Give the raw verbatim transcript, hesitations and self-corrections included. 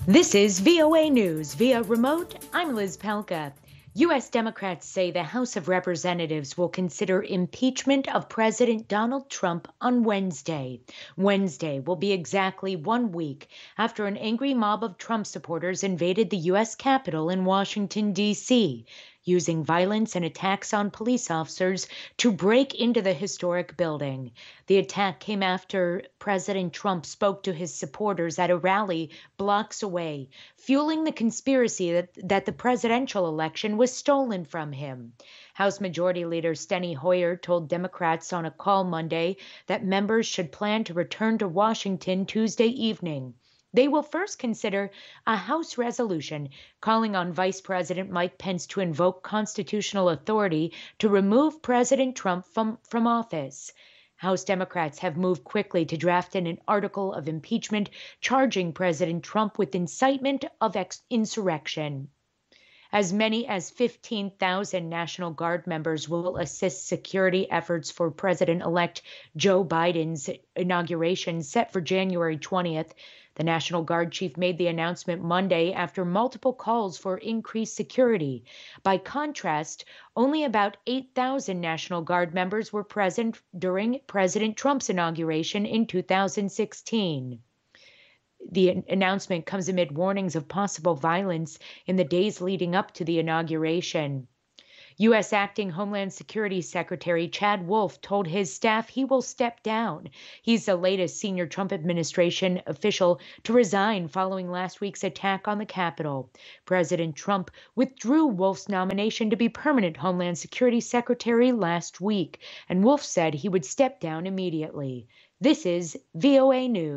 This is V O A News via remote. I'm Liz Pelka. U S Democrats say the House of Representatives will consider impeachment of President Donald Trump on Wednesday. Wednesday will be exactly one week after an angry mob of Trump supporters invaded the U S Capitol in Washington, D C, using violence and attacks on police officers to break into the historic building. The attack came after President Trump spoke to his supporters at a rally blocks away, fueling the conspiracy that, that the presidential election was stolen from him. House Majority Leader Steny Hoyer told Democrats on a call Monday that members should plan to return to Washington Tuesday evening. They will first consider a House resolution calling on Vice President Mike Pence to invoke constitutional authority to remove President Trump from, from office. House Democrats have moved quickly to draft in an article of impeachment charging President Trump with incitement of ex- insurrection. As many as fifteen thousand National Guard members will assist security efforts for President-elect Joe Biden's inauguration set for January twentieth. The National Guard chief made the announcement Monday after multiple calls for increased security. By contrast, only about eight thousand National Guard members were present during President Trump's inauguration in two thousand sixteen. The announcement comes amid warnings of possible violence in the days leading up to the inauguration. U S Acting Homeland Security Secretary Chad Wolf told his staff he will step down. He's the latest senior Trump administration official to resign following last week's attack on the Capitol. President Trump withdrew Wolf's nomination to be permanent Homeland Security Secretary last week, and Wolf said he would step down immediately. This is V O A News.